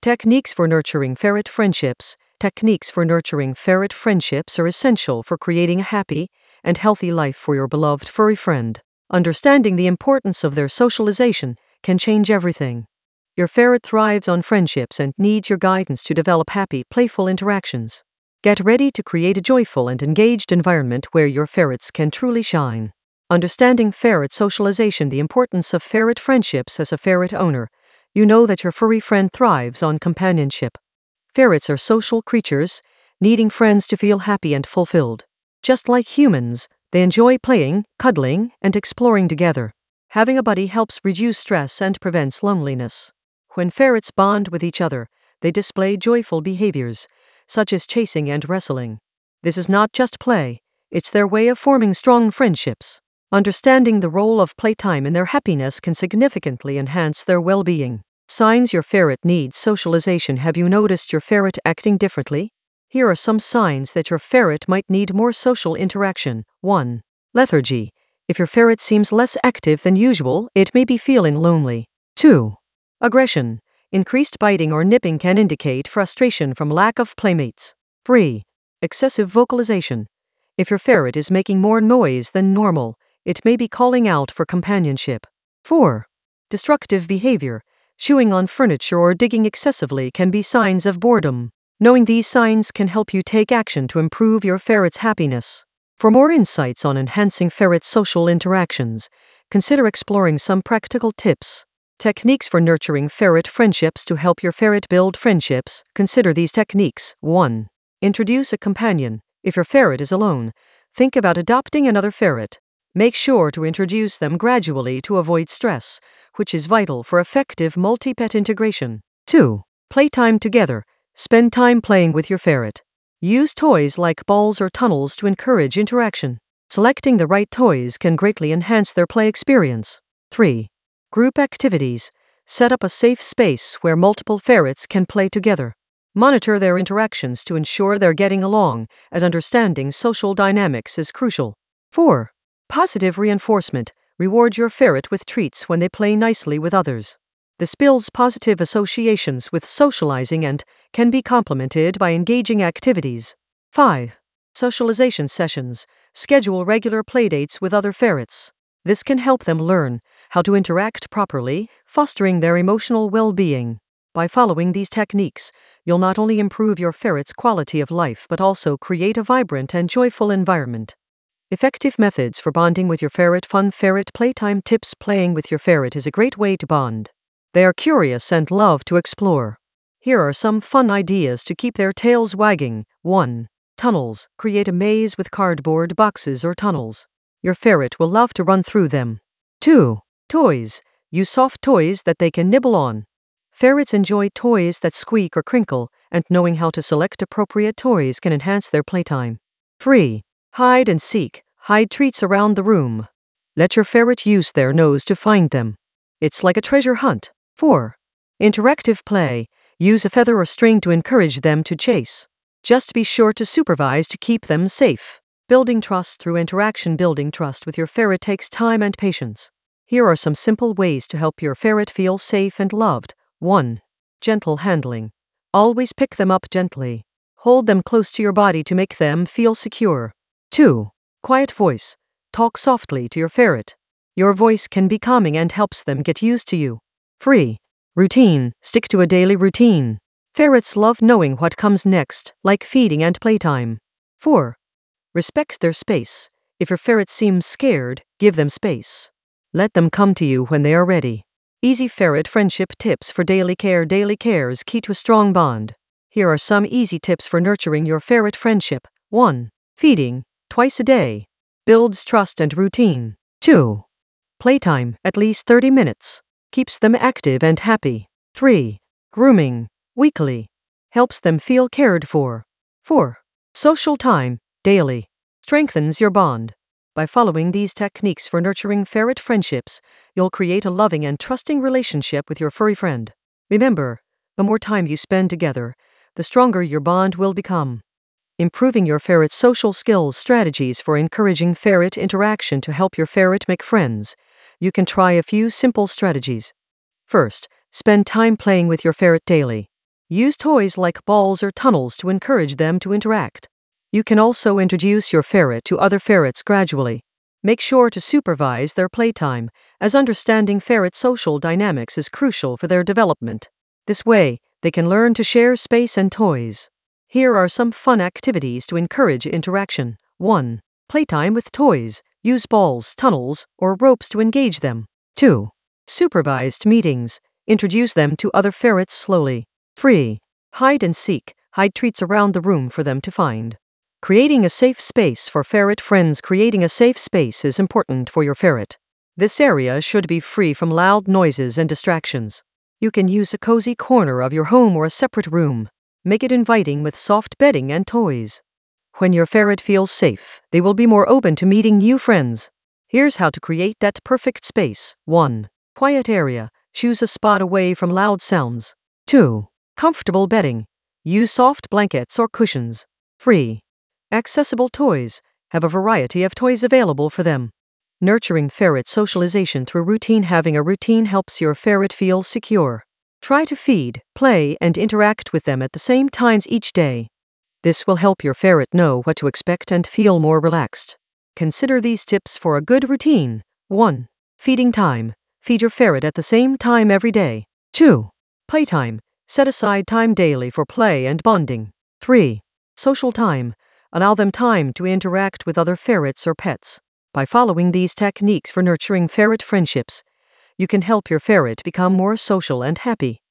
Techniques for nurturing ferret friendships. Techniques for nurturing ferret friendships are essential for creating a happy and healthy life for your beloved furry friend. Understanding the importance of their socialization can change everything. Your ferret thrives on friendships and needs your guidance to develop happy, playful interactions. Get ready to create a joyful and engaged environment where your ferrets can truly shine. Understanding ferret socialization. The importance of ferret friendships. As a ferret owner, you know that your furry friend thrives on companionship. Ferrets are social creatures, needing friends to feel happy and fulfilled. Just like humans, they enjoy playing, cuddling, and exploring together. Having a buddy helps reduce stress and prevents loneliness. When ferrets bond with each other, they display joyful behaviors, such as chasing and wrestling. This is not just play, it's their way of forming strong friendships. Understanding the role of playtime in their happiness can significantly enhance their well-being. Signs your ferret needs socialization. Have you noticed your ferret acting differently? Here are some signs that your ferret might need more social interaction. 1. Lethargy. If your ferret seems less active than usual, it may be feeling lonely. 2. Aggression. Increased biting or nipping can indicate frustration from lack of playmates. 3. Excessive vocalization. If your ferret is making more noise than normal, it may be calling out for companionship. 4. Destructive behavior. Chewing on furniture or digging excessively can be signs of boredom. Knowing these signs can help you take action to improve your ferret's happiness. For more insights on enhancing ferret social interactions, consider exploring some practical tips. Techniques for nurturing ferret friendships. To help your ferret build friendships, consider these techniques. 1. Introduce a companion. If your ferret is alone, think about adopting another ferret. Make sure to introduce them gradually to avoid stress, which is vital for effective multi-pet integration. 2. Playtime together. Spend time playing with your ferret. Use toys like balls or tunnels to encourage interaction. Selecting the right toys can greatly enhance their play experience. 3. Group activities. Set up a safe space where multiple ferrets can play together. Monitor their interactions to ensure they're getting along, as understanding social dynamics is crucial. 4. Positive reinforcement. Reward your ferret with treats when they play nicely with others. This builds positive associations with socializing and can be complemented by engaging activities. 5. Socialization sessions. Schedule regular playdates with other ferrets. This can help them learn how to interact properly, fostering their emotional well-being. By following these techniques, you'll not only improve your ferret's quality of life but also create a vibrant and joyful environment. Effective methods for bonding with your ferret. Fun ferret playtime tips. Playing with your ferret is a great way to bond. They are curious and love to explore. Here are some fun ideas to keep their tails wagging. 1. Tunnels. Create a maze with cardboard boxes or tunnels. Your ferret will love to run through them. 2. Toys. Use soft toys that they can nibble on. Ferrets enjoy toys that squeak or crinkle, and knowing how to select appropriate toys can enhance their playtime. 3. Hide and seek. Hide treats around the room. Let your ferret use their nose to find them. It's like a treasure hunt. 4. Interactive play. Use a feather or string to encourage them to chase. Just be sure to supervise to keep them safe. Building trust through interaction. Building trust with your ferret takes time and patience. Here are some simple ways to help your ferret feel safe and loved. 1. Gentle handling. Always pick them up gently. Hold them close to your body to make them feel secure. 2. Quiet voice. Talk softly to your ferret. Your voice can be calming and helps them get used to you. 3. Routine. Stick to a daily routine. Ferrets love knowing what comes next, like feeding and playtime. 4. Respect their space. If your ferret seems scared, give them space. Let them come to you when they are ready. Easy ferret friendship tips for daily care. Daily care is key to a strong bond. Here are some easy tips for nurturing your ferret friendship. 1. Feeding. Twice a day. Builds trust and routine. 2. Playtime. At least 30 minutes. Keeps them active and happy. 3. Grooming. Weekly. Helps them feel cared for. 4. Social time. Daily. Strengthens your bond. By following these techniques for nurturing ferret friendships, you'll create a loving and trusting relationship with your furry friend. Remember, the more time you spend together, the stronger your bond will become. Improving your ferret's social skills. Strategies for encouraging ferret interaction. To help your ferret make friends, you can try a few simple strategies. First, spend time playing with your ferret daily. Use toys like balls or tunnels to encourage them to interact. You can also introduce your ferret to other ferrets gradually. Make sure to supervise their playtime, as understanding ferret social dynamics is crucial for their development. This way, they can learn to share space and toys. Here are some fun activities to encourage interaction. 1. Playtime with toys. Use balls, tunnels, or ropes to engage them. 2. Supervised meetings. Introduce them to other ferrets slowly. 3. Hide and seek. Hide treats around the room for them to find. Creating a safe space for ferret friends. Creating a safe space is important for your ferret. This area should be free from loud noises and distractions. You can use a cozy corner of your home or a separate room. Make it inviting with soft bedding and toys. When your ferret feels safe, they will be more open to meeting new friends. Here's how to create that perfect space. 1. Quiet area. Choose a spot away from loud sounds. 2. Comfortable bedding. Use soft blankets or cushions. 3. Accessible toys. Have a variety of toys available for them. Nurturing ferret socialization through routine. Having a routine helps your ferret feel secure. Try to feed, play, and interact with them at the same times each day. This will help your ferret know what to expect and feel more relaxed. Consider these tips for a good routine. 1. Feeding time. Feed your ferret at the same time every day. 2. Playtime. Set aside time daily for play and bonding. 3. Social time. Allow them time to interact with other ferrets or pets. By following these techniques for nurturing ferret friendships, you can help your ferret become more social and happy.